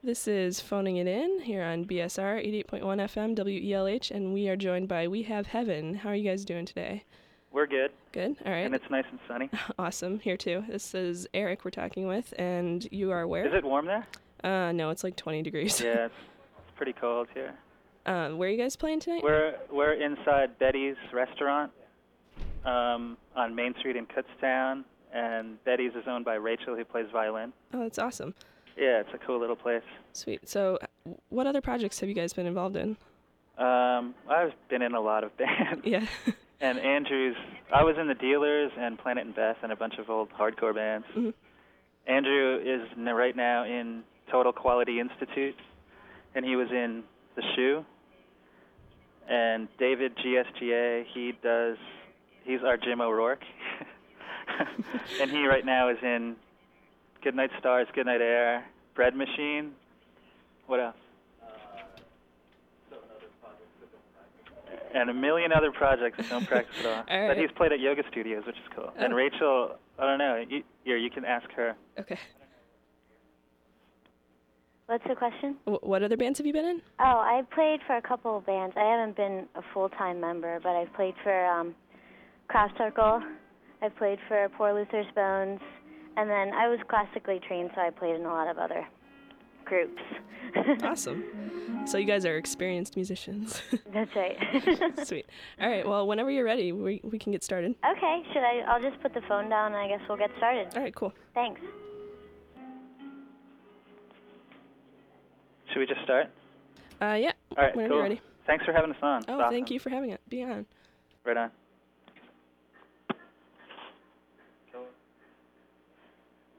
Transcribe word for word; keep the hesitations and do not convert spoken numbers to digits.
This is Phoning It In here on B S R eighty-eight point one F M W E L H, and we are joined by We Have Heaven. How are you guys doing today? We're good. Good, all right. And it's nice and sunny. Awesome, here too. This is Eric we're talking with, and you are where? Is it warm there? Uh, no, it's like twenty degrees. Yeah, it's, it's pretty cold here. Uh, where are you guys playing tonight? We're we're inside Betty's restaurant um, on Main Street in Kutztown, and Betty's is owned by Rachel, who plays violin. Oh, that's awesome. Yeah, it's a cool little place. Sweet. So, what other projects have you guys been involved in? Um, I've been in a lot of bands. Yeah. And Andrew's, I was in the Dealers and Planet and Beth and a bunch of old hardcore bands. Mm-hmm. Andrew is n- right now in Total Quality Institute, and he was in The Shoe. And David, G S G A, he does, he's our Jim O'Rourke. And he right now is in Goodnight Stars, Goodnight Air, Bread Machine. What else? And a million other projects that don't practice at all. All right. But he's played at yoga studios, which is cool. Oh. And Rachel, I don't know, you, here, you can ask her. Okay. What's the question? W- what other bands have you been in? Oh, I played for a couple of bands. I haven't been a full-time member, but I've played for um, Craft Circle. I've played for Poor Luther's Bones. And then I was classically trained, so I played in a lot of other groups. Awesome. So you guys are experienced musicians. That's right. Sweet. All right, well, whenever you're ready, we we can get started. Okay, should I? I'll just put the phone down, and I guess we'll get started. All right, cool. Thanks. Should we just start? Uh, yeah. All right, Whenever cool. you're ready. Thanks for having us on. Oh, It's awesome. thank you for having it. Be on. Right on.